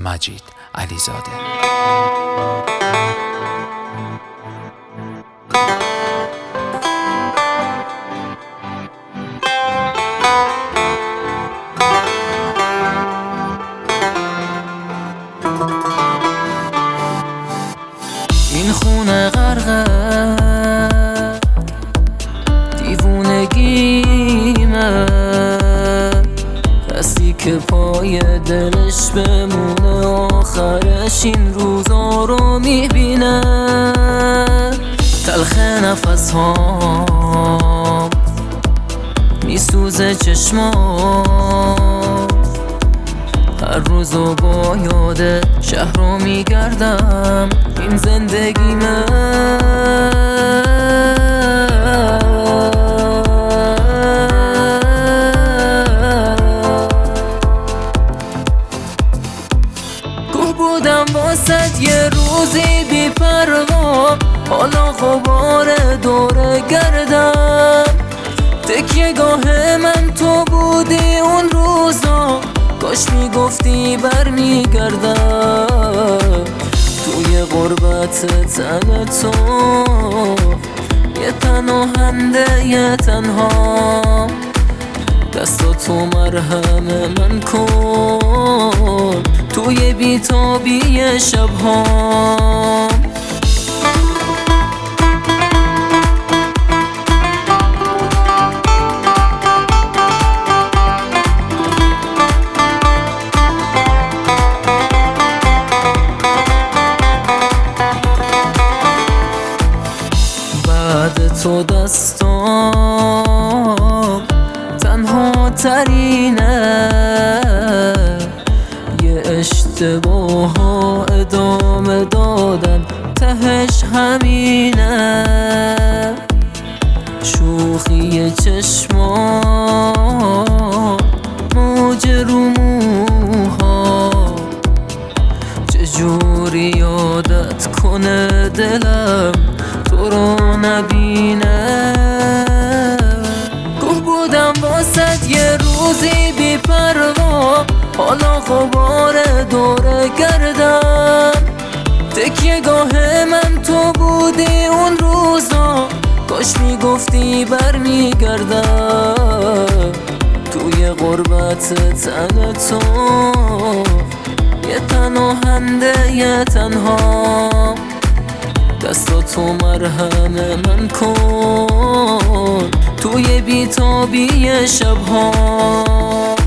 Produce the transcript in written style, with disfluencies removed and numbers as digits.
مجید علیزاده. این خونه غرقه دیوونگیمه، کسی که پای دلش بمونه آخرش این روزا رو میبینه. تلخ نفس ها میسوزه چشمام، هر روزو با یاد شهر رو میگردم. این زندگیمه، کوه بودم واسد یه روزی بی پروا، حالا غبار دور گردم. تکیه گاه من تو بودی اون روزا، کاش میگفتی برمیگردم. توی غربت تن تو یه پناهنده یه تنها، دستاتو مرهم من کن توی بیتابی شبها. بعد تو دستام تنها ترینه، یه اشتباه ها ادامه دادن تهش همینه. شوخی چشما موج رو موها، چجوری یادت کنه دلم تو رو نبینه. کوه بودم واسد یه روزی بی پروا، حالا غبار دور گردم. تکیه گاه من تو بودی اون روزا، کاش میگفتی برمیگردم. توی غربت تن تو یه پناهنده یه تنها، دستاتو مرهم من کن توی بیتابی شبها.